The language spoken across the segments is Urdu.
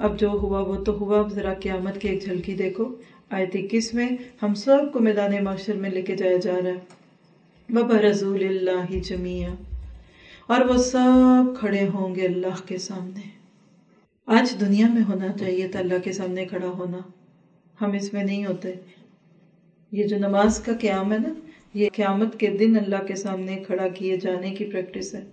اب جو ہوا وہ تو ہوا، اب ذرا قیامت کی ایک جھلکی دیکھو۔ آیت 21 میں ہم سب کو میدان محشر میں لے کے جایا جا رہا ہے، وَبَرَزُوا لِلَّهِ جَمِيعًا، اور وہ سب کھڑے ہوں گے اللہ کے سامنے۔ آج دنیا میں ہونا چاہیے تھا اللہ کے سامنے کھڑا ہونا، ہم اس میں نہیں ہوتے۔ یہ جو نماز کا قیام ہے نا، یہ قیامت کے دن اللہ کے سامنے کھڑا کیے جانے کی پریکٹس ہے۔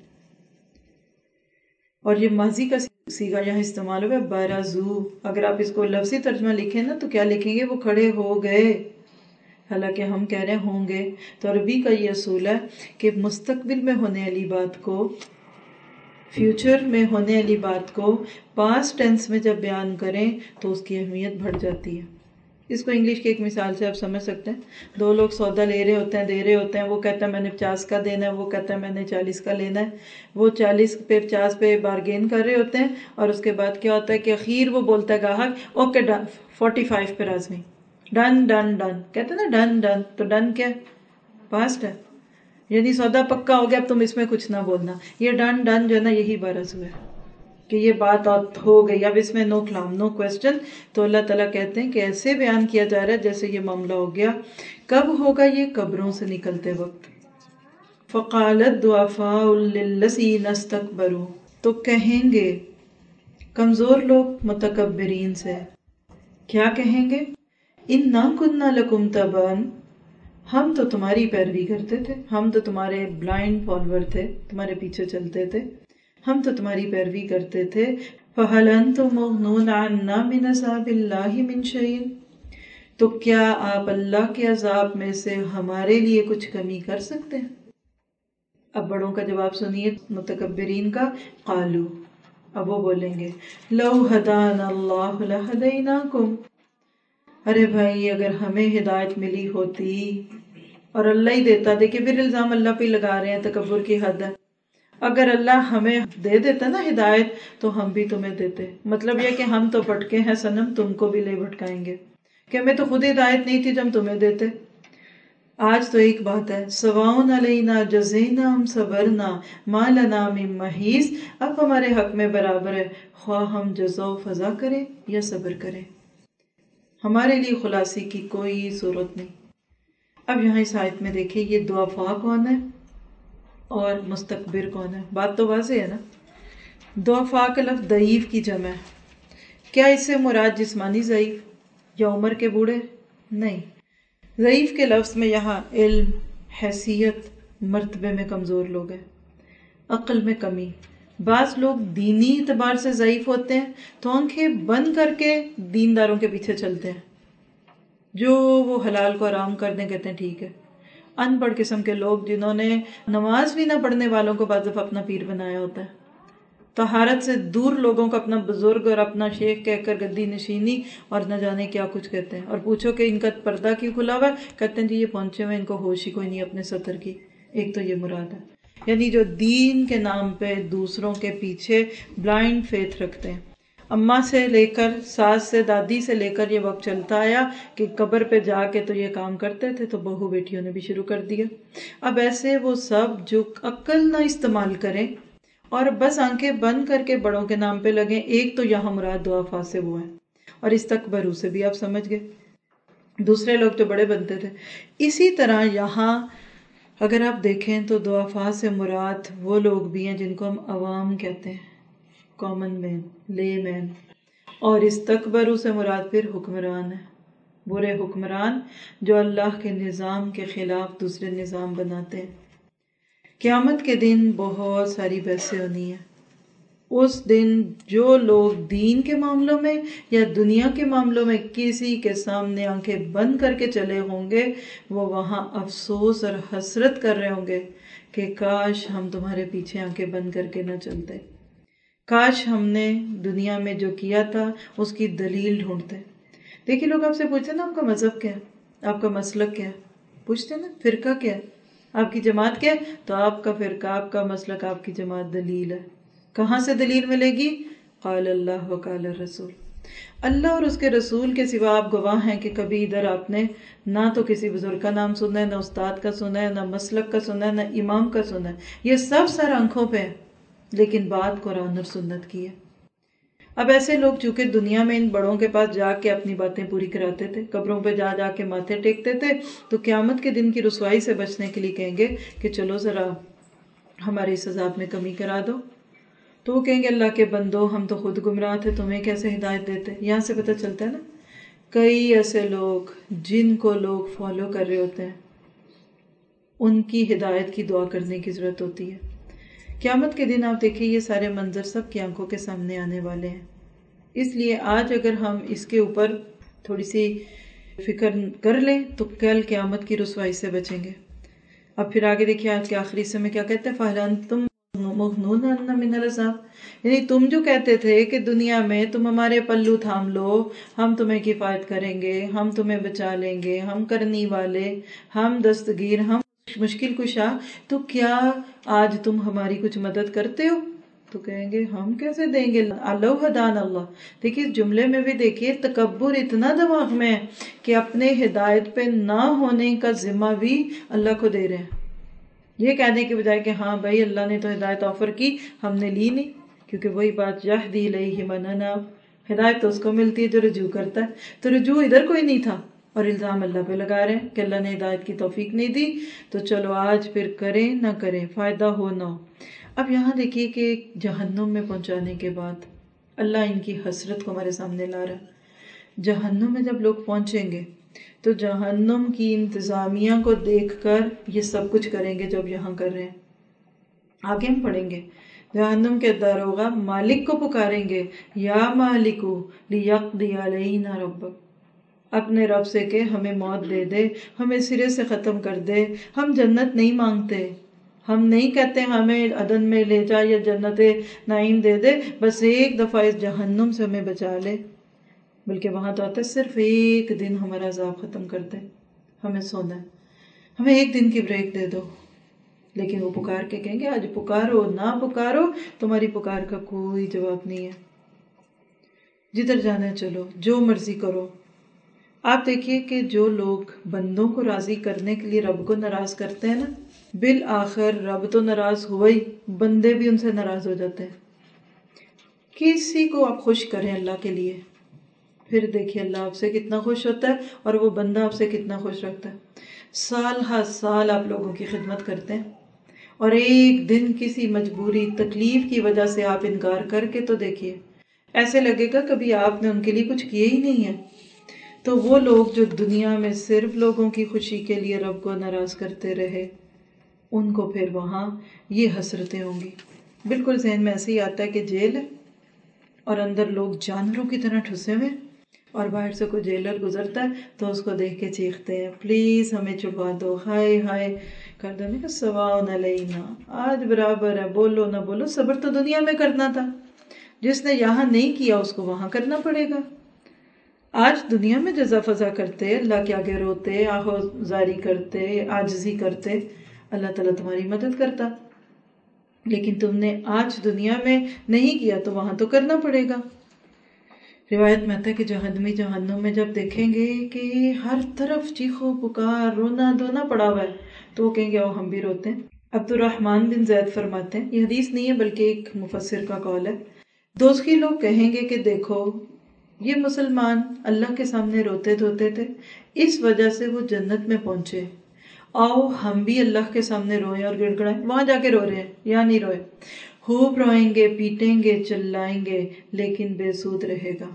اور یہ ماضی کا صیغہ یہاں استعمال ہوا ہے، برزو۔ اگر آپ اس کو لفظی ترجمہ لکھیں نا تو کیا لکھیں گے؟ وہ کھڑے ہو گئے، حالانکہ ہم کہہ رہے ہوں گے۔ تو عربی کا یہ اصول ہے کہ مستقبل میں ہونے والی بات کو، فیوچر میں ہونے والی بات کو پاسٹ ٹینس میں جب بیان کریں تو اس کی اہمیت بڑھ جاتی ہے۔ اس کو انگلش کی ایک مثال سے آپ سمجھ سکتے ہیں۔ دو لوگ سودا لے رہے ہوتے ہیں، دے رہے ہوتے ہیں، وہ کہتا ہے میں نے 50 کا دینا ہے، وہ کہتا ہے میں نے 40 کا لینا ہے۔ وہ 40 پہ 50 پہ بارگین کر رہے ہوتے ہیں، اور اس کے بعد کیا ہوتا ہے کہ اخیر وہ بولتا ہے گاہک اوکے ڈن، 45 پہ راضی، ڈن ڈن ڈن، کہتے ہیں نا ڈن ڈن، تو ڈن کیا پاسٹ ہے، یعنی سودا پکا ہو گیا، اب تم اس میں کچھ نہ بولنا۔ یہ ڈن ڈن جو ہے نا یہی برز ہوا ہے کہ یہ بات ہو گئی، اب اس میں نو کلام، نو کوسچن۔ تو اللہ تعالیٰ کہتے ہیں کہ ایسے بیان کیا جا رہا ہے جیسے یہ معاملہ ہو گیا۔ کب ہوگا یہ؟ قبروں سے نکلتے وقت۔ فَقَالَ الضُّعَفَاءُ لِلَّذِينَ اسْتَكْبَرُوا، تو کہیں گے کمزور لوگ متکبرین سے، کیا کہیں گے؟ اِنَّا كُنَّا لَكُمْ تَبَعًا، ہم تو تمہاری پیروی کرتے تھے، ہم تو تمہارے بلائنڈ فالوور تھے، تمہارے پیچھے چلتے تھے، ہم تو تمہاری پیروی کرتے تھے۔ فَهَلْ أَنْتُم مُغْنُونَ عَنَّا مِنْ عَذَابِ اللَّهِ مِنْ شَيْءٍ، تو کیا آپ اللہ کے عذاب میں سے ہمارے لیے کچھ کمی کر سکتے ہیں؟ اب بڑوں کا جواب سنیے متکبرین کا۔ قالو، اب وہ بولیں گے لو ہدانا اللہ لہدیناکم، ارے بھائی اگر ہمیں ہدایت ملی ہوتی، اور اللہ ہی دیتا، دیکھیں پھر الزام اللہ پہ لگا رہے ہیں، تکبر کی حد ہے۔ اگر اللہ ہمیں دے دیتا نا ہدایت تو ہم بھی تمہیں دیتے، مطلب یہ کہ ہم تو بھٹکے ہیں صنم، تم کو بھی لے بھٹکائیں گے، کہ ہمیں تو خود ہدایت نہیں تھی جب تمہیں دیتے۔ آج تو ایک بات ہے، سواؤن علینا جزینا ام صبرنا ما لنا من محیص، اب ہمارے حق میں برابر ہے، خواہ ہم جزا و فضا کریں یا صبر کریں، ہمارے لیے خلاصی کی کوئی صورت نہیں۔ اب یہاں اس آیت میں دیکھیں یہ ضعفاء کون ہے اور مستکبر کون ہے؟ بات تو واضح ہے نا۔ ضعفاء کا لفظ ضعیف کی جمع ہے، کیا اس سے مراد جسمانی ضعیف یا عمر کے بوڑھے؟ نہیں، ضعیف کے لفظ میں یہاں علم، حیثیت، مرتبے میں کمزور لوگ ہیں، عقل میں کمی۔ بعض لوگ دینی اعتبار سے ضعیف ہوتے ہیں تو آنکھیں بند کر کے دینداروں کے پیچھے چلتے ہیں، جو وہ حلال کو حرام کر دیں کہتے ہیں ٹھیک ہے۔ ان پڑھ قسم کے لوگ جنہوں نے نماز بھی نہ پڑھنے والوں کو بعض دفعہ اپنا پیر بنایا ہوتا ہے، طہارت سے دور لوگوں کو اپنا بزرگ اور اپنا شیخ کہہ کر گدی نشینی اور نہ جانے کیا کچھ کہتے ہیں، اور پوچھو کہ ان کا پردہ کیوں کھلا ہوا ہے، کہتے ہیں جی یہ پہنچے ہوئے، ان کو ہوش ہی کوئی نہیں اپنے سطر کی۔ ایک تو یہ مراد ہے، یعنی جو دین کے نام پہ دوسروں کے پیچھے بلائنڈ فیتھ رکھتے ہیں۔ اماں سے لے کر ساس سے دادی سے لے کر یہ وقت چلتا آیا کہ قبر پہ جا کے تو یہ کام کرتے تھے، تو بہو بیٹیوں نے بھی شروع کر دیا۔ اب ایسے وہ سب جو عقل نہ استعمال کریں اور بس آنکھیں بند کر کے بڑوں کے نام پہ لگیں، ایک تو یہاں مراد ضعفاء سے وہ ہے، اور استکبروا سے بھی آپ سمجھ گئے، دوسرے لوگ تو بڑے بنتے تھے۔ اسی طرح یہاں اگر آپ دیکھیں تو ضعفاء سے مراد وہ لوگ بھی ہیں جن کو ہم عوام کہتے ہیں، کامن مین، لے مین، اور استکبروا سے مراد پھر حکمران ہے، برے حکمران جو اللہ کے نظام کے خلاف دوسرے نظام بناتے ہیں۔ قیامت کے دن بہت ساری بحثیں ہونی ہیں۔ اس دن جو لوگ دین کے معاملوں میں یا دنیا کے معاملوں میں کسی کے سامنے آنکھیں بند کر کے چلے ہوں گے، وہ وہاں افسوس اور حسرت کر رہے ہوں گے کہ کاش ہم تمہارے پیچھے آنکھیں بند کر کے نہ چلتے، کاش ہم نے دنیا میں جو کیا تھا اس کی دلیل ڈھونڈتے۔ دیکھیے لوگ آپ سے پوچھتے ہیں نا آپ کا مذہب کیا ہے، آپ کا مسلک کیا ہے، پوچھتے ہیں نا فرقہ کیا ہے، آپ کی جماعت کیا ہے، تو آپ کا فرقہ، آپ کا مسلک، آپ کی جماعت دلیل ہے۔ کہاں سے دلیل ملے گی؟ قال اللہ وقال الرسول، اللہ اور اس کے رسول کے سوا آپ گواہ ہیں کہ کبھی ادھر آپ نے نہ تو کسی بزرگ کا نام سنا ہے، نہ استاد کا سنا ہے، نہ مسلک کا سنا ہے، نہ امام کا سنا ہے، یہ سب سر آنکھوں پہ ہے، لیکن بات قرآن اور سنت کی ہے۔ اب ایسے لوگ چونکہ دنیا میں ان بڑوں کے پاس جا کے اپنی باتیں پوری کراتے تھے، قبروں پہ جا جا کے ماتھے ٹیکتے تھے، تو قیامت کے دن کی رسوائی سے بچنے کے لیے کہیں گے کہ چلو ذرا ہمارے اس عذاب میں کمی کرا دو. تو وہ کہیں گے اللہ کے بندو ہم تو خود گمراہ تھے، تمہیں کیسے ہدایت دیتے. یہاں سے پتہ چلتا ہے نا کئی ایسے لوگ جن کو لوگ فالو کر رہے ہوتے ہیں ان کی ہدایت کی دعا کرنے کی ضرورت ہوتی ہے. قیامت کے دن آپ دیکھیں یہ سارے منظر سب کی آنکھوں کے سامنے آنے والے ہیں. اس لیے آج اگر ہم اس کے اوپر تھوڑی سی فکر کر لیں تو کل قیامت کی رسوائی سے بچیں گے. اب پھر آگے دیکھیے آج کے آخری حصے میں کیا کہتے ہیں، فَهَلْ أَنْتُمْ مُغْنُونَ مِنَ الْعَذَابِ، یعنی تم جو کہتے تھے کہ دنیا میں تم ہمارے پلو تھام لو، ہم تمہیں کفایت کریں گے، ہم تمہیں بچا لیں گے، ہم کرنی والے، ہم دستگیر، ہم مشکل کشا، تو کیا آج تم ہماری کچھ مدد کرتے ہو؟ تو کہیں گے ہم کیسے دیں گے، لو ہدان اللہ. دیکھیے اس جملے میں بھی دیکھیے تکبر اتنا دماغ میں ہے کہ اپنے ہدایت پہ نہ ہونے کا ذمہ بھی اللہ کو دے رہے ہیں. یہ کہنے کے بجائے کہ ہاں بھائی اللہ نے تو ہدایت آفر کی، ہم نے لی نہیں. کیونکہ وہی بات یہدی الیہ من اناب، ہدایت تو اس کو ملتی ہے جو رجوع کرتا ہے. تو رجوع ادھر کوئی نہیں تھا اور الزام اللہ پہ لگا رہے ہیں کہ اللہ نے ہدایت کی توفیق نہیں دی، تو چلو آج پھر کریں نہ کریں، فائدہ ہو نہ ہو. اب یہاں دیکھیے کہ جہنم میں پہنچانے کے بعد اللہ ان کی حسرت کو ہمارے سامنے لا رہا ہے. جہنم میں جب لوگ پہنچیں گے تو جہنم کی انتظامیہ کو دیکھ کر یہ سب کچھ کریں گے جو اب یہاں کر رہے ہیں. آگے ہم پڑھیں گے جہنم کے داروغہ مالک کو پکاریں گے، یا مالکو لیقضی علینا ربک، اپنے رب سے کہ ہمیں موت دے دے، ہمیں سرے سے ختم کر دے. ہم جنت نہیں مانگتے، ہم نہیں کہتے ہمیں عدن میں لے جا یا جنت نعیم دے دے، بس ایک دفعہ اس جہنم سے ہمیں بچا لے. بلکہ وہاں تو آتا ہے صرف ایک دن ہمارا عذاب ختم کر دے، ہمیں سونا ہے، ہمیں ایک دن کی بریک دے دو. لیکن وہ پکار کے کہیں گے آج پکارو نہ پکارو تمہاری پکار کا کوئی جواب نہیں ہے، جدھر جانا ہے چلو، جو مرضی کرو. آپ دیکھیے کہ جو لوگ بندوں کو راضی کرنے کے لیے رب کو ناراض کرتے ہیں نا، بالآخر رب تو ناراض ہوا ہی، بندے بھی ان سے ناراض ہو جاتے ہیں. کسی کو آپ خوش کریں اللہ کے لیے، پھر دیکھیے اللہ آپ سے کتنا خوش ہوتا ہے اور وہ بندہ آپ سے کتنا خوش رکھتا ہے. سال ہر سال آپ لوگوں کی خدمت کرتے ہیں اور ایک دن کسی مجبوری تکلیف کی وجہ سے آپ انکار کر کے تو دیکھیے، ایسے لگے گا کبھی آپ نے ان کے لیے کچھ کیا ہی نہیں ہے. تو وہ لوگ جو دنیا میں صرف لوگوں کی خوشی کے لیے رب کو ناراض کرتے رہے، ان کو پھر وہاں یہ حسرتیں ہوں گی. بالکل ذہن میں ایسے ہی آتا ہے کہ جیل ہے اور اندر لوگ جانوروں کی طرح ٹھسے ہوئے، اور باہر سے کوئی جیلر گزرتا ہے تو اس کو دیکھ کے چیختے ہیں پلیز ہمیں چھڑوا دو، ہائے ہائے کر دو. کہ سواء علینا، آج برابر ہے، بولو نہ بولو. صبر تو دنیا میں کرنا تھا، جس نے یہاں نہیں کیا اس کو وہاں کرنا پڑے گا. آج دنیا میں جزا فضا کرتے، اللہ کے آگے روتے، آہو زاری کرتے، عاجزی کرتے، اللہ تعالیٰ تمہاری مدد کرتا. لیکن تم نے آج دنیا میں نہیں کیا تو وہاں تو کرنا پڑے گا. روایت میں آتا ہے کہ جہنمی جہنم میں جب دیکھیں گے کہ ہر طرف چیخو پکار رونا دھونا پڑا ہوا ہے تو وہ کہیں گے ہم بھی روتے ہیں. عبد الرحمن بن زید فرماتے ہیں، یہ حدیث نہیں ہے بلکہ ایک مفسر کا قول ہے، دوزخی لوگ کہیں گے کہ دیکھو یہ مسلمان اللہ کے سامنے روتے دھوتے تھے، اس وجہ سے وہ جنت میں پہنچے، آؤ ہم بھی اللہ کے سامنے روئیں اور گڑ گڑائیں. وہاں جا کے رو رہے ہیں، یہاں نہیں روئے. خوب روئیں گے، پیٹیں گے، چلائیں گے، لیکن بے سود رہے گا،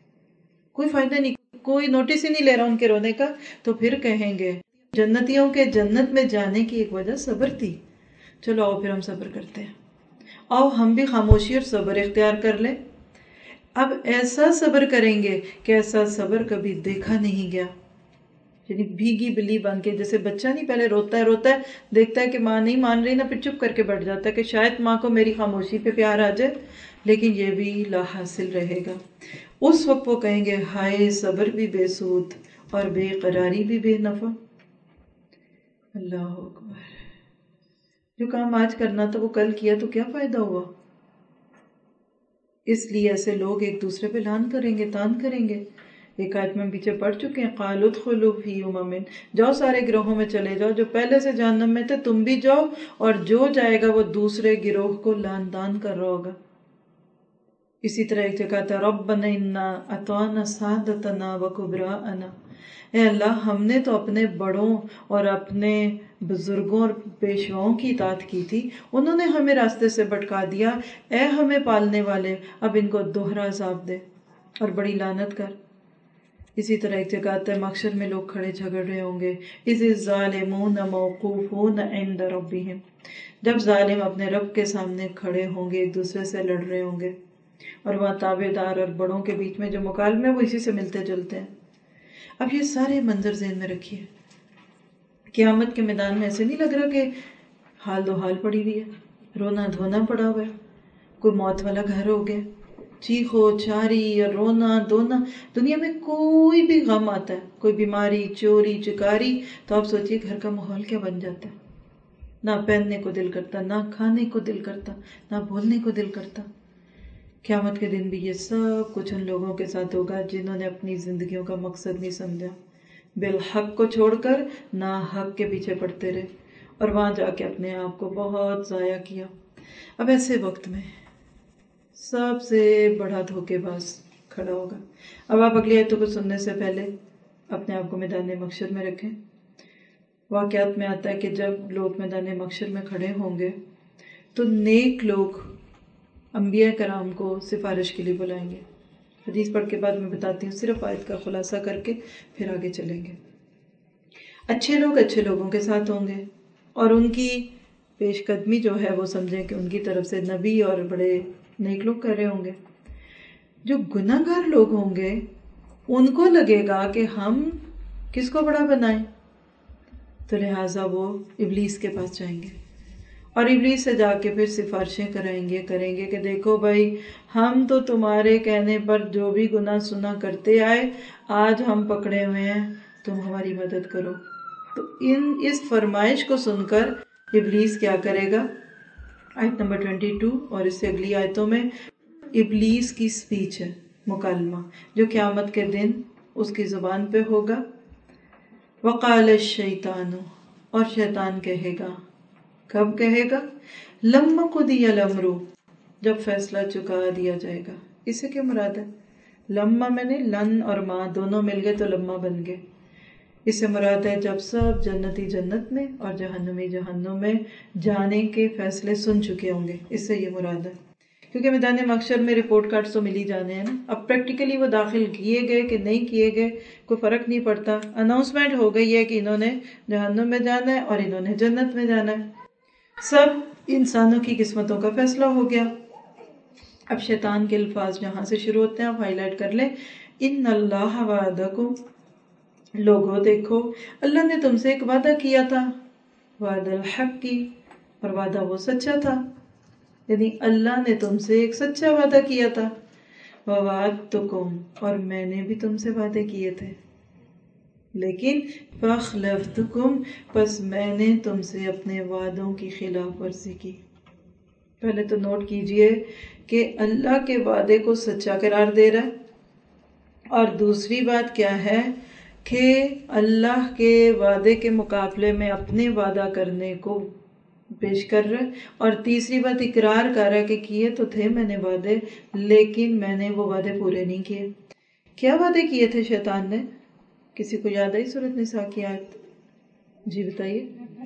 کوئی فائدہ نہیں، کوئی نوٹس ہی نہیں لے رہا ان کے رونے کا. تو پھر کہیں گے جنتیوں کے جنت میں جانے کی ایک وجہ صبر تھی، چلو آؤ پھر ہم صبر کرتے ہیں، آؤ ہم بھی خاموشی اور صبر اختیار کر لیں. اب ایسا صبر کریں گے کہ ایسا صبر کبھی دیکھا نہیں گیا. یعنی بھیگی بلی بن کے، جیسے بچہ نہیں پہلے روتا ہے دیکھتا ہے کہ ماں نہیں مان رہی نا، پھر چپ کر کے بیٹھ جاتا ہے کہ شاید ماں کو میری خاموشی پہ پیار آ جائے، لیکن یہ بھی لا حاصل رہے گا. اس وقت وہ کہیں گے ہائے صبر بھی بے سود اور بے قراری بھی بے نفع. اللہ اکبر، جو کام آج کرنا تھا وہ کل کیا تو کیا فائدہ ہوا. اس لیے ایسے لوگ ایک دوسرے پہ لان کریں گے، تان کریں گے. ایک آیت میں پیچھے پڑھ چکے ہیں، قالوا ادخلوا فی امم، جاؤ سارے گروہوں میں چلے جاؤ، جو پہلے سے جہنم میں تھے تم بھی جاؤ، اور جو جائے گا وہ دوسرے گروہ کو لان تان کر رہا ہوگا. اسی طرح ایک جگہ تھا ربنا انا اطعنا سادتنا و کبراءنا، اے اللہ ہم نے تو اپنے بڑوں اور اپنے بزرگوں اور پیشواؤں کی اطاعت کی تھی، انہوں نے ہمیں راستے سے بھٹکا دیا، اے ہمیں پالنے والے اب ان کو دوہرا عذاب دے اور بڑی لعنت کر۔ اسی طرح ایک جگہ آتا ہے محشر میں لوگ کھڑے جھگڑ رہے ہوں گے، اذ الظالمون موقوفون عند ربہم، جب ظالم اپنے رب کے سامنے کھڑے ہوں گے، ایک دوسرے سے لڑ رہے ہوں گے، اور وہاں تابع دار اور بڑوں کے بیچ میں جو مکالمے وہ اسی سے ملتے جلتے ہیں۔ اب یہ سارے منظر ذہن میں رکھیے، قیامت کے میدان میں ایسے نہیں لگ رہا کہ حال دو حال پڑی ہوئی ہے، رونا دھونا پڑا ہوا ہے، کوئی موت والا گھر ہو گیا، چیخو چاری اور رونا دھونا۔ دنیا میں کوئی بھی غم آتا ہے، کوئی بیماری، چوری چکاری، تو آپ سوچئے گھر کا ماحول کیا بن جاتا ہے، نہ پہننے کو دل کرتا، نہ کھانے کو دل کرتا، نہ بولنے کو دل کرتا۔ قیامت کے دن بھی یہ سب کچھ ان لوگوں کے ساتھ ہوگا جنہوں نے اپنی زندگیوں کا مقصد نہیں سمجھا، بالحق کو چھوڑ کر ناحق کے پیچھے پڑتے رہے، اور وہاں جا کے اپنے آپ کو بہت ضائع کیا۔ اب ایسے وقت میں سب سے بڑا دھوکے باز کھڑا ہوگا۔ اب آپ اگلی آیتوں کو سننے سے پہلے اپنے آپ کو میدان محشر میں رکھیں۔ واقعات میں آتا ہے کہ جب لوگ میدان محشر میں کھڑے ہوں گے تو نیک لوگ انبیاء کرام کو سفارش کے لیے بلائیں گے۔ حدیث پڑھ کے بعد میں بتاتی ہوں، صرف آیت کا خلاصہ کر کے پھر آگے چلیں گے۔ اچھے لوگ اچھے لوگوں کے ساتھ ہوں گے، اور ان کی پیش قدمی جو ہے وہ سمجھیں کہ ان کی طرف سے نبی اور بڑے نیک لوگ کر رہے ہوں گے۔ جو گناہ گار لوگ ہوں گے ان کو لگے گا کہ ہم کس کو بڑا بنائیں، تو لہٰذا وہ ابلیس کے پاس جائیں گے، اور ابلیس سے جا کے پھر سفارشیں کریں گے کہ دیکھو بھائی، ہم تو تمہارے کہنے پر جو بھی گناہ سنا کرتے آئے، آج ہم پکڑے ہوئے ہیں، تم ہماری مدد کرو۔ تو اس فرمائش کو سن کر ابلیس کیا کرے گا؟ آیت نمبر 22 اور اس سے اگلی آیتوں میں ابلیس کی سپیچ ہے، مکالمہ، جو قیامت کے دن اس کی زبان پہ ہوگا۔ وقال الشیطان، اور شیطان کہے گا، کب کہے گا؟ لما قضی الامر، جب فیصلہ چکا دیا جائے گا۔ اس سے کیا مراد ہے؟ لما میں نے لن اور ما دونوں مل گئے تو لما بن گئے۔ اس سے مراد ہے جب سب جنتی جنت میں اور جہنمی جہنم میں جانے کے فیصلے سن چکے ہوں گے، اس سے یہ مراد ہے۔ کیونکہ میدان محشر میں رپورٹ کارڈ تو مل ہی جانے ہیں نا، اب پریکٹیکلی وہ داخل کیے گئے کہ نہیں کیے گئے کوئی فرق نہیں پڑتا، اناؤنسمنٹ ہو گئی ہے کہ انہوں نے جہنم میں جانا ہے اور انہوں نے جنت میں جانا ہے۔ سب انسانوں کی قسمتوں کا فیصلہ ہو گیا۔ اب شیطان کے الفاظ جہاں سے شروع ہوتے ہیں آپ ہائی لائٹ کر لیں۔ ان اللہ وعدکم، لوگوں دیکھو اللہ نے تم سے ایک وعدہ کیا تھا، وعد الحق کی، اور وعدہ وہ سچا تھا، یعنی اللہ نے تم سے ایک سچا وعدہ کیا تھا۔ ووعدتکم، اور میں نے بھی تم سے وعدے کیے تھے، لیکن فاخلفتکم، پس میں نے تم سے اپنے وعدوں کی خلاف ورزی کی۔ پہلے تو نوٹ کیجئے کہ اللہ کے وعدے کو سچا قرار دے رہا ہے، اور دوسری بات کیا ہے کہ اللہ کے وعدے کے مقابلے میں اپنے وعدہ کرنے کو پیش کر رہا ہے، اور تیسری بات اقرار کر رہا ہے کہ کیے تو تھے میں نے وعدے، لیکن میں نے وہ وعدے پورے نہیں کیے۔ کیا وعدے کیے تھے شیطان نے؟ کسی کو یاد آئی سورۃ نساء کی آیت؟ جی بتائیے۔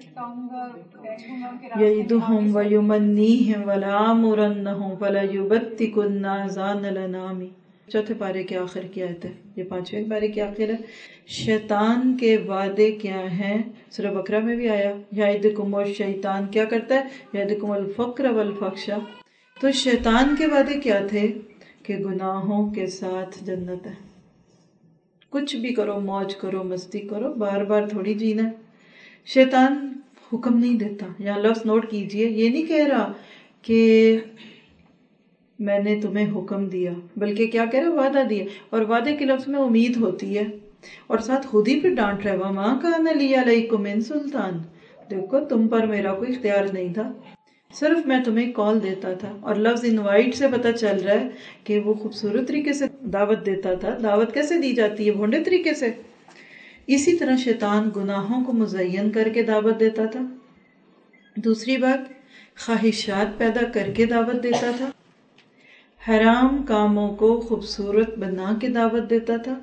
یعدہم ویمنیہم ولآمرنہم فلیبتکن آذان الانعام، چوتھے پارے کے آخر کی آیت ہے، یہ 5ویں پارے کی آخر ہے۔ شیطان کے وعدے کیا ہیں؟ سورہ بقرہ میں بھی آیا، یعدکم، اور شیطان کیا کرتا ہے؟ یعدکم الفقر والفحش۔ تو شیطان کے وعدے کیا تھے؟ کہ گناہوں کے ساتھ جنت ہے، کچھ بھی کرو، موج کرو، مستی کرو، بار بار تھوڑی جینا ہے۔ شیطان حکم نہیں دیتا، یہاں لفظ نوٹ کیجئے، یہ نہیں کہہ رہا کہ میں نے تمہیں حکم دیا، بلکہ کیا کہہ رہا؟ وعدہ دیا، اور وعدے کے لفظ میں امید ہوتی ہے، اور ساتھ خود ہی پھر ڈانٹ رہا ہے، وَمَا كَانَ لِيَ عَلَيْكُمْ مِن سُلْطَانٍ، دیکھو تم پر میرا کوئی اختیار نہیں تھا، صرف میں تمہیں کال دیتا تھا۔ اور لفظ انوائٹ سے پتہ چل رہا ہے کہ وہ خوبصورت طریقے سے دعوت دیتا تھا۔ دعوت کیسے دی جاتی ہے؟ بھونڈے طریقے سے۔ اسی طرح شیطان گناہوں کو مزین کر کے دعوت دیتا تھا۔ دوسری بات، خواہشات پیدا کر کے دعوت دیتا تھا۔ حرام کاموں کو خوبصورت بنا کے دعوت دیتا تھا،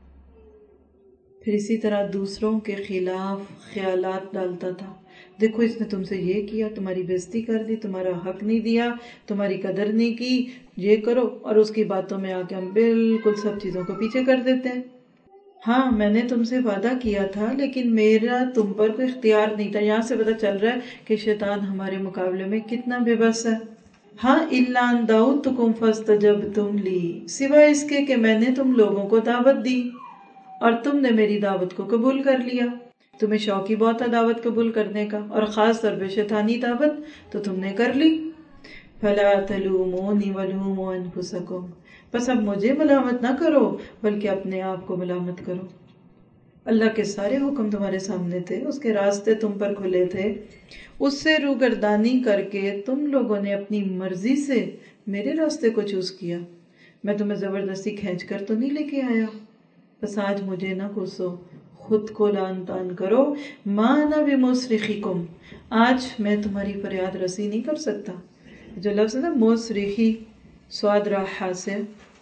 پھر اسی طرح دوسروں کے خلاف خیالات ڈالتا تھا، دیکھو اس نے تم سے یہ کیا، تمہاری بےزتی کر دی، تمہارا حق نہیں دیا، تمہاری قدر نہیں کی، یہ کرو، اور اس کی باتوں میں آ کے ہم بالکل سب چیزوں کو پیچھے کر دیتے ہیں۔ ہاں میں نے تم سے وعدہ کیا تھا لیکن میرا تم پر کوئی اختیار نہیں تھا۔ یہاں سے پتہ چل رہا ہے کہ شیطان ہمارے مقابلے میں کتنا بے بس ہے۔ ہاں الا ان دعوتکم فاستجبتم لی، سوائے اس کے کہ میں نے تم لوگوں کو دعوت دی اور تم نے میری دعوت کو قبول کر لیا۔ تمہیں شوق ہی بہت ہے دعوت قبول کرنے کا، اور خاص طور پہ شیطانی دعوت تو تم نے کر لی۔ فلا تلومونی ولوموا انفسکم، بس اب مجھے ملامت نہ کرو بلکہ اپنے آپ کو ملامت کرو۔ اللہ کے سارے حکم تمہارے سامنے تھے، اس کے راستے تم پر کھلے تھے، اس سے روگردانی کر کے تم لوگوں نے اپنی مرضی سے میرے راستے کو چوز کیا۔ میں تمہیں زبردستی کھینچ کر تو نہیں لے کے آیا، بس آج مجھے نہ کوسو، خود کو لعن طعن کرو۔ ما انا بمصرخکم، آج میں تمہاری فریاد رسی نہیں کر سکتا۔ جو لفظ ہے نا مصرخی، سواد راحہ سے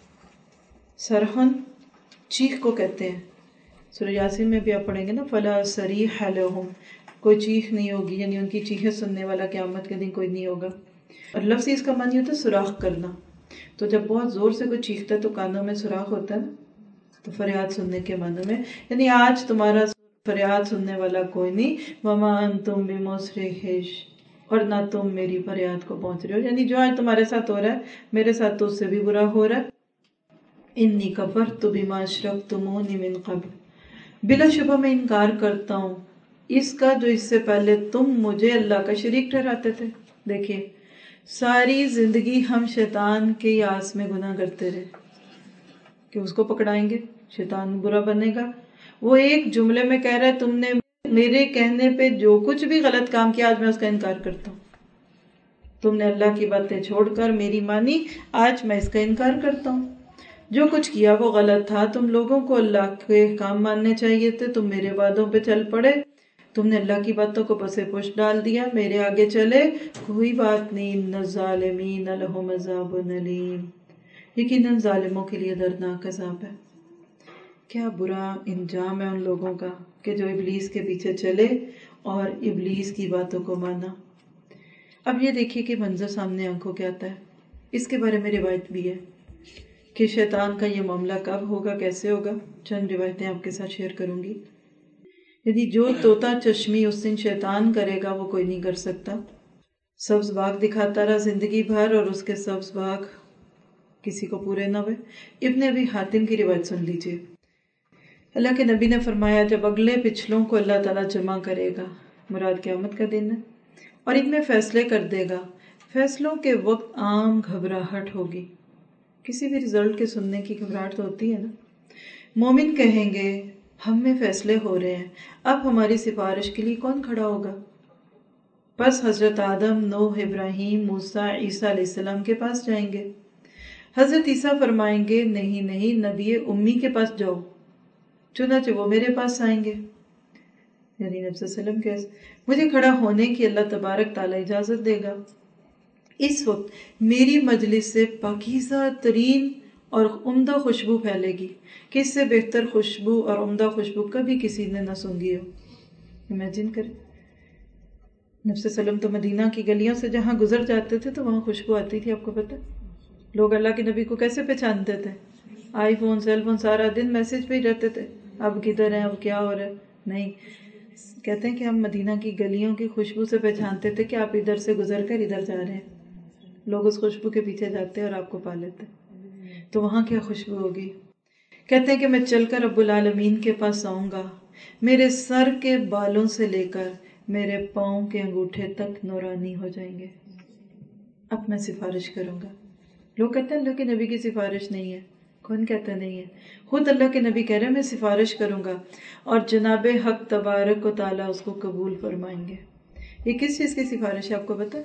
سرحن چیخ کو کہتے ہیں۔ سورہ یاسین میں بھی آپ پڑھیں گے نا، فلا صریح لہم، کوئی چیخ نہیں ہوگی، یعنی ان کی چیخیں سننے والا قیامت کے دن کوئی نہیں ہوگا۔ اور لفظ اس کا معنی ہوتا ہے سوراخ کرنا، تو جب بہت زور سے کوئی چیختا ہے تو کانوں میں سوراخ ہوتا ہے نا، تو فریاد سننے کے معنی میں، یعنی آج تمہارا فریاد سننے والا کوئی نہیں۔ وما انتم بمصرخی، اور نہ تم میری فریاد کو پہنچ رہے ہو، یعنی جو آج تمہارے ساتھ ہو رہا ہے میرے ساتھ تو اس سے بھی برا ہو رہا ہے۔ انی کفرت بما اشرکتمون من قبل، بلا شبہ میں انکار کرتا ہوں اس کا جو اس سے پہلے تم مجھے اللہ کا شریک ٹھہراتے تھے۔ دیکھیے ساری زندگی ہم شیطان کے آس میں گناہ کرتے رہے کہ اس کو پکڑائیں گے، شیطان برا بنے گا۔ وہ ایک جملے میں کہہ رہا ہے تم نے میرے کہنے پہ جو کچھ بھی غلط کام کیا آج میں اس کا انکار کرتا ہوں۔ تم نے اللہ کی باتیں چھوڑ کر میری مانی، آج میں اس کا انکار کرتا ہوں۔ جو کچھ کیا وہ غلط تھا، تم لوگوں کو اللہ کے کام ماننے چاہیے تھے، تم میرے وعدوں پہ چل پڑے، تم نے اللہ کی باتوں کو پسے پش ڈال دیا، میرے آگے چلے۔ کوئی بات نہیں، ان الظالمین لہم عذاب علیم، یقیناً ظالموں کے لیے دردناک عذاب ہے۔ کیا برا انجام ہے ان لوگوں کا کہ جو ابلیس کے پیچھے چلے اور ابلیس کی باتوں کو مانا۔ اب یہ دیکھیے کہ منظر سامنے آنکھوں کے آتا ہے، اس کے بارے میں روایت بھی ہے کہ شیطان کا یہ معاملہ کب ہوگا، کیسے ہوگا۔ چند روایتیں آپ کے ساتھ شیئر کروں گی۔ یعنی جو طوطا چشمی اس دن شیطان کرے گا وہ کوئی نہیں کر سکتا۔ سبز باغ دکھاتا رہا زندگی بھر اور اس کے سبز باغ کسی کو پورے نہ ہوئے۔ ابن ابی حاتم کی روایت سن لیجیے۔ اللہ کے نبی نے فرمایا جب اگلے پچھلوں کو اللہ تعالیٰ جمع کرے گا، مراد قیامت کا دن ہے، اور ان میں فیصلے کر دے گا، فیصلوں کے وقت عام گھبراہٹ ہوگی، کسی بھی رزلٹ کے سننے کی گھبراہٹ تو ہوتی ہے نا۔ مومن کہیں گے ہم میں فیصلے ہو رہے ہیں، اب ہماری سفارش کے لیے کون کھڑا ہوگا؟ بس حضرت آدم، نوح، ابراہیم، موسیٰ، عیسیٰ علیہ السلام کے پاس جائیں گے۔ حضرت عیسیٰ فرمائیں گے نہیں نہیں، نبی امی کے پاس جاؤ، چنانچہ وہ میرے پاس آئیں گے، یعنی نبی صلی اللہ علیہ وسلم کے مجھے کھڑا ہونے کی اللہ تبارک تعالیٰ اجازت دے گا۔ اس وقت میری مجلس سے پاکیزہ ترین اور عمدہ خوشبو پھیلے گی کہ اس سے بہتر خوشبو اور عمدہ خوشبو کبھی کسی نے نہ سونگھی ہو۔ امیجن کریں، نبی صلی اللہ علیہ وسلم تو مدینہ کی گلیوں سے جہاں گزر جاتے تھے تو وہاں خوشبو آتی تھی، آپ کو پتہ؟ لوگ اللہ کے نبی کو کیسے پہچانتے تھے؟ آئی فون، سیل فون، سارا دن میسج پہ ہی رہتے تھے، اب کدھر ہیں، اب کیا ہو رہا ہے؟ نہیں، کہتے ہیں کہ ہم مدینہ کی گلیوں کی خوشبو سے پہچانتے تھے کہ آپ ادھر سے گزر کر ادھر جا رہے ہیں، لوگ اس خوشبو کے پیچھے جاتے اور آپ کو پا لیتے۔ تو وہاں کیا خوشبو ہوگی؟ کہتے ہیں کہ میں چل کر رب العالمین کے پاس آؤں گا، میرے سر کے بالوں سے لے کر میرے پاؤں کے انگوٹھے تک نورانی ہو جائیں گے۔ اب میں سفارش کروں گا۔ لوگ کہتے ہیں اللہ کے نبی کی سفارش نہیں ہے، کون کہتا نہیں ہے؟ خود اللہ کے نبی کہہ رہے ہیں میں سفارش کروں گا اور جناب حق تبارک و تعالیٰ اس کو قبول فرمائیں گے۔ یہ کس چیز کی سفارش ہے آپ کو پتہ؟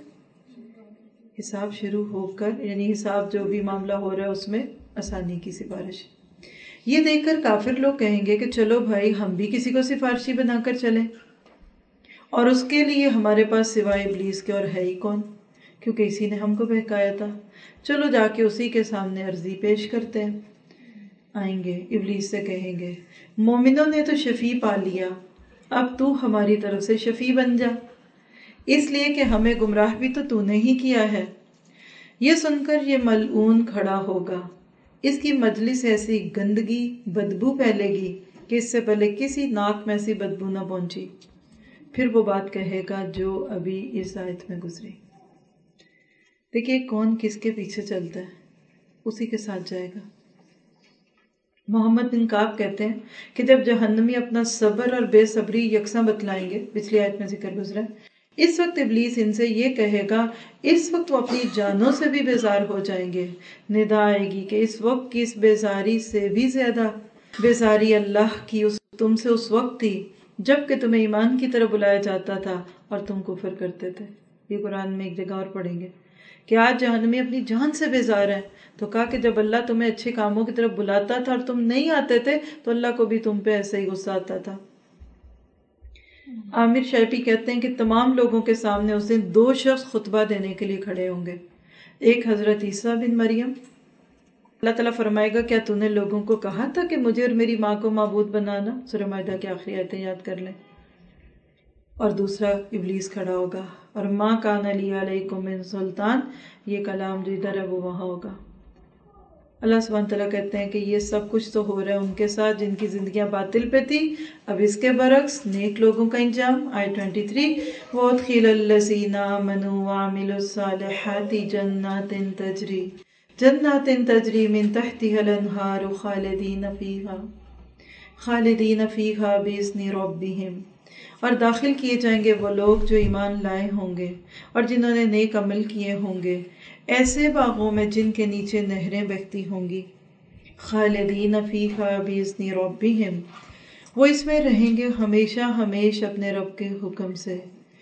حساب شروع ہو کر، یعنی حساب جو بھی معاملہ ہو رہا ہے اس میں آسانی کی سفارش۔ یہ دیکھ کر کافر لوگ کہیں گے کہ چلو بھائی ہم بھی کسی کو سفارشی بنا کر چلیں، اور اس کے لیے ہمارے پاس سوائے ابلیس کے اور ہے ہی کون، کیونکہ اسی نے ہم کو بہکایا تھا. چلو جا کے اسی کے سامنے عرضی پیش کرتے ہیں. آئیں گے ابلیس سے کہیں گے مومنوں نے تو شفیع پا لیا، اب تو ہماری طرف سے شفیع بن جا، اس لیے کہ ہمیں گمراہ بھی تو نے ہی کیا ہے. یہ سن کر یہ ملعون کھڑا ہوگا، اس کی مجلس ایسی گندگی بدبو پھیلے گی کہ اس سے پہلے کسی ناک میں ایسی بدبو نہ پہنچی. پھر وہ بات کہے گا جو ابھی اس آیت میں گزری. دیکھیے کون کس کے پیچھے چلتا ہے اسی کے ساتھ جائے گا. محمد بن کعب کہتے ہیں کہ جب جہنمی اپنا صبر اور بے صبری یکساں بتلائیں گے، پچھلی آیت میں ذکر گزرا، اس وقت ابلیس ان سے یہ کہے گا، اس وقت وہ اپنی جانوں سے بھی بیزار ہو جائیں گے. ندا آئے گی کہ اس وقت کی اس بیزاری سے بھی زیادہ بیزاری اللہ کی تم سے اس وقت تھی جب کہ تمہیں ایمان کی طرف بلایا جاتا تھا اور تم کفر کرتے تھے. یہ قرآن میں ایک جگہ اور پڑھیں گے کہ آج جہنمی اپنی جان سے بیزار ہے. تو کہا کہ جب اللہ تمہیں اچھے کاموں کی طرف بلاتا تھا اور تم نہیں آتے تھے تو اللہ کو بھی تم پہ ایسے ہی غصہ آتا تھا. عامر شیبی کہتے ہیں کہ تمام لوگوں کے سامنے اس دن 2 شخص خطبہ دینے کے لیے کھڑے ہوں گے. ایک حضرت عیسیٰ بن مریم، اللہ تعالیٰ فرمائے گا کیا تو نے لوگوں کو کہا تھا کہ مجھے اور میری ماں کو معبود بنانا؟ سورہ مائدہ کی آخری آیتیں یاد کر لیں. اور دوسرا ابلیس کھڑا ہوگا اور ماں کان لی علیکم من سلطان، یہ کلام جو ادھر ہے وہ وہاں ہوگا. اللہ سبحانہ تعالیٰ کہتے ہیں کہ یہ سب کچھ تو ہو رہا ہے ان کے ساتھ جن کی زندگیاں باطل پہ تھی. اب اس کے برعکس نیک لوگوں کا انجام. آیت 23 وَأُدْخِلَ الَّذِينَ آمَنُوا وَعَمِلُوا الصَّالِحَاتِ جنات تجری من تحتها الانہار خالدین فیہا بإذن ربہم. اور داخل کیے جائیں گے وہ لوگ جو ایمان لائے ہوں گے اور جنہوں نے نیک عمل کیے ہوں گے ایسے باغوں میں جن کے نیچے نہریں بہتی ہوں گی. خالدین فیہا بإذن ربہم، وہ اس میں رہیں گے ہمیشہ ہمیش اپنے رب کے حکم سے.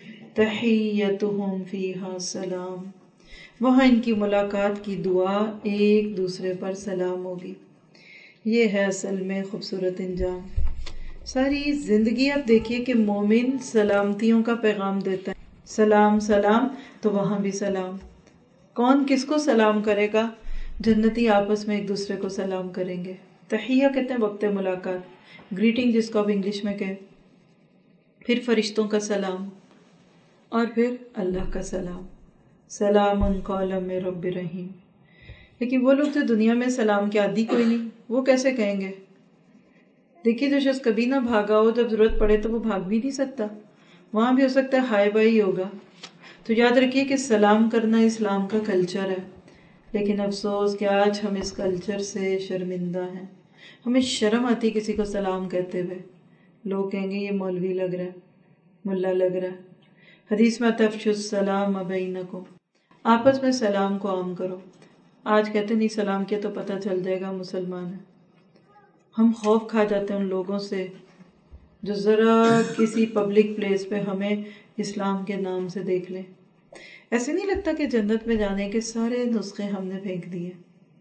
تحیتہم فیہا سلام، وہاں ان کی ملاقات کی دعا ایک دوسرے پر سلام ہوگی. یہ ہے اصل میں خوبصورت انجام. ساری زندگی آپ دیکھیے کہ مومن سلامتیوں کا پیغام دیتا ہے. سلام سلام، تو وہاں بھی سلام. کون کس کو سلام کرے گا؟ جنتی آپس میں ایک دوسرے کو سلام کریں گے. تحیہ کہتے ہیں وقت ملاقات، گریٹنگ جس کو آپ انگلش میں کہیں. پھر فرشتوں کا سلام اور پھر اللہ کا سلام. سلام قولا من رب رحیم. لیکن وہ لوگ جو دنیا میں سلام کے عادی کوئی نہیں، وہ کیسے کہیں گے؟ دیکھیے جو شخص کبھی نہ بھاگا ہو، جب ضرورت پڑے تو وہ بھاگ بھی نہیں سکتا. وہاں بھی ہو سکتا ہے ہائے بائی ہوگا. تو یاد رکھیے کہ سلام کرنا اسلام کا کلچر ہے، لیکن افسوس کہ آج ہم اس کلچر سے شرمندہ ہیں. ہمیں شرم آتی کسی کو سلام کہتے ہوئے. لوگ کہیں گے یہ مولوی لگ رہا ہے، ملا لگ رہا ہے. حدیث میں تفشوا السلام بینکم، آپس میں سلام کو عام کرو. آج کہتے نہیں سلام کیا تو پتہ چل جائے گا مسلمان ہے. ہم خوف کھا جاتے ہیں ان لوگوں سے جو ذرا کسی پبلک پلیس پہ ہمیں اسلام کے نام سے دیکھ لیں. ایسے نہیں لگتا کہ جنت میں جانے کے سارے نسخے ہم نے پھینک دیے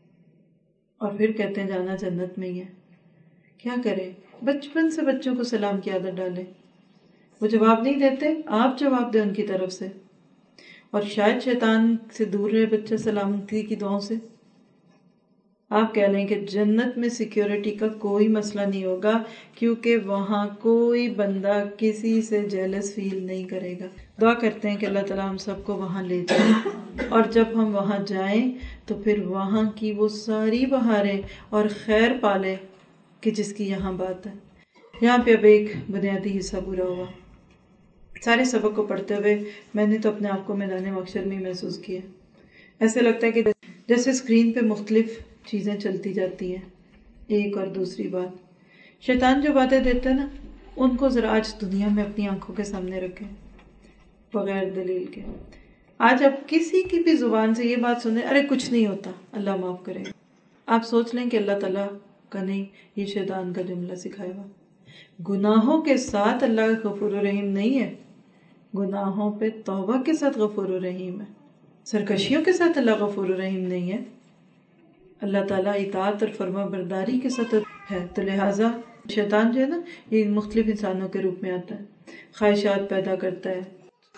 اور پھر کہتے ہیں جانا جنت میں ہی ہے. کیا کریں؟ بچپن سے بچوں کو سلام کی عادت ڈالیں. وہ جواب نہیں دیتے، آپ جواب دیں ان کی طرف سے. اور شاید شیطان سے دور رہے بچہ سلامتی کی دعاؤں سے. آپ کہہ لیں کہ جنت میں سیکیورٹی کا کوئی مسئلہ نہیں ہوگا کیونکہ وہاں کوئی بندہ کسی سے جیلس فیل نہیں کرے گا. دعا کرتے ہیں کہ اللہ تعالیٰ ہم سب کو وہاں لے جائے اور جب ہم وہاں جائیں تو پھر وہاں کی وہ ساری بہاریں اور خیر پالیں کہ جس کی یہاں بات ہے. یہاں پہ اب ایک بنیادی حصہ پورا ہوا. سارے سبق کو پڑھتے ہوئے میں نے تو اپنے آپ کو میدان محشر میں محسوس کیا. ایسے لگتا ہے کہ جیسے اسکرین پہ مختلف چیزیں چلتی جاتی ہیں. ایک اور دوسری بات، شیطان جو باتیں دیتا ہے نا ان کو ذرا آج دنیا میں اپنی آنکھوں کے سامنے رکھیں بغیر دلیل کے. آج آپ کسی کی بھی زبان سے یہ بات سنیں ارے کچھ نہیں ہوتا اللہ معاف کرے، آپ سوچ لیں کہ اللہ تعالیٰ کا نہیں، یہ شیطان کا جملہ سکھایا ہوا. گناہوں کے ساتھ اللہ غفور و رحیم نہیں ہے، گناہوں پہ توبہ کے ساتھ غفور و رحیم ہے. سرکشیوں کے ساتھ اللہ غفور و رحیم نہیں ہے. اللہ تعالیٰ اطاعت اور فرما برداری کے ساتھ ہے. تو لہٰذا شیطان جو ہے نا یہ مختلف انسانوں کے روپ میں آتا ہے، خواہشات پیدا کرتا ہے،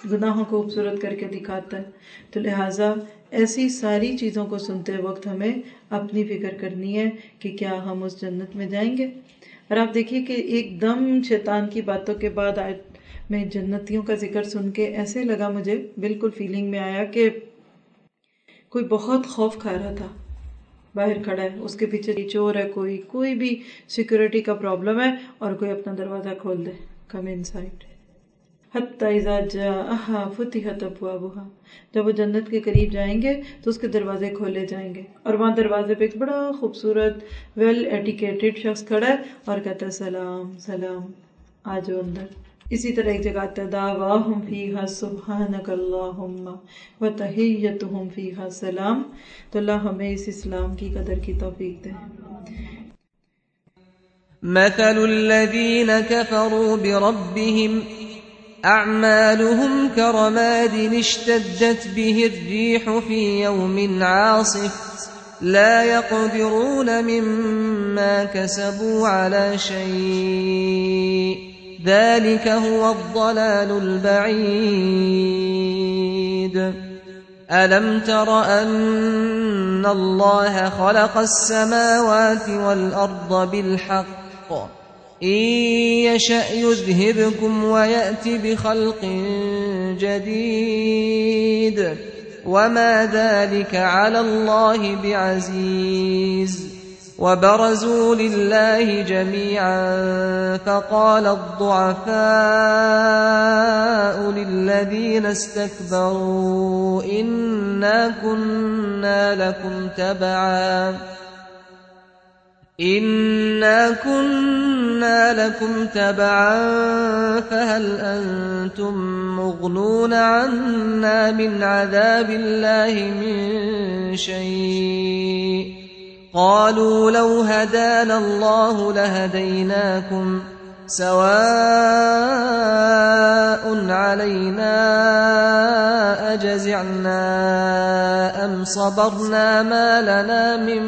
गुनाहों को खूबसूरत करके दिखाता है। तो लिहाजा ऐसी सारी चीज़ों को सुनते वक्त हमें अपनी फिक्र करनी है कि क्या हम उस जन्नत में जाएंगे। और आप देखिए कि एकदम शैतान की बातों के बाद मैं जन्नतियों का जिक्र सुन के ऐसे लगा, मुझे बिल्कुल फीलिंग में आया कि कोई बहुत खौफ खा रहा था, बाहर खड़ा है, उसके पीछे चोर है, कोई भी सिक्योरिटी का प्रॉब्लम है और कोई अपना दरवाज़ा खोल दे, कम इनसाइड हत्ता इज़ा जाअहा फुतिहत अब्वाबुहा। जब वो जन्नत के करीब जाएंगे तो उसके दरवाजे खोले जाएंगे और वहाँ दरवाजे पे एक बड़ा खूबसूरत वेल एटिकेटेड शख्स खड़ा है और कहता है सलाम सलाम, आ जाओ अंदर। इसी तरह एक जगह आता है दावाहुम फीहा सुब्हानकल्लाहुम्मा व तहिय्यतुहुम फीहा सलाम। तो अल्लाह हमें इस इस्लाम की कदर की तौफीक दे। मथलुल्लज़ीन कफ़रू बिरब्बिहिम أعمالهم كرماد اشتدت به الريح في يوم عاصف لا يقدرون مما كسبوا على شيء ذلك هو الضلال البعيد ألم تر أن الله خلق السماوات والأرض بالحق إن يشأ يذهبكم ويأت بخلق جديد وما ذلك على الله بعزيز وبرزوا لله جميعا فقال الضعفاء للذين استكبروا إنا كنا لكم تبعا فهل أنتم مغنون عنا من عذاب الله من شيء قالوا لو هدانا الله لهديناكم سواء علينا أجزعنا أم صبرنا ما لنا من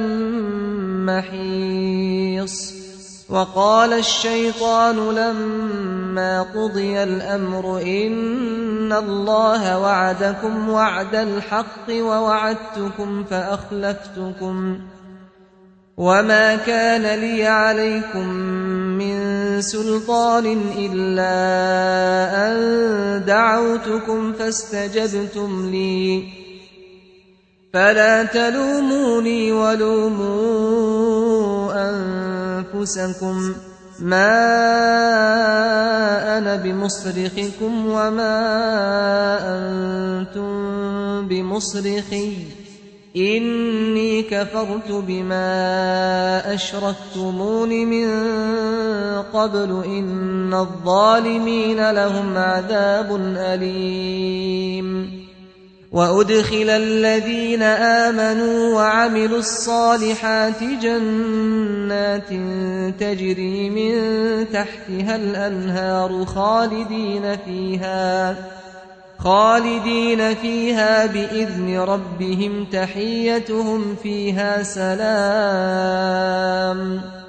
محيص وقال الشيطان لما قضي الأمر إن الله وعدكم وعد الحق ووعدتكم فأخلفتكم وما كان لي عليكم من سلطان إلا أن دعوتكم فاستجبتم لي فلا تلوموني ولوموا أنفسكم ما أنا بمصرخكم وما أنتم بمصرخي إني كفرت بما أشركتمون من قبل إن الظالمين لهم عذاب أليم وأدخل الذين آمنوا وعملوا الصالحات جنات تجري من تحتها الأنهار خالدين فيها بإذن ربهم تحيتهم فيها سلام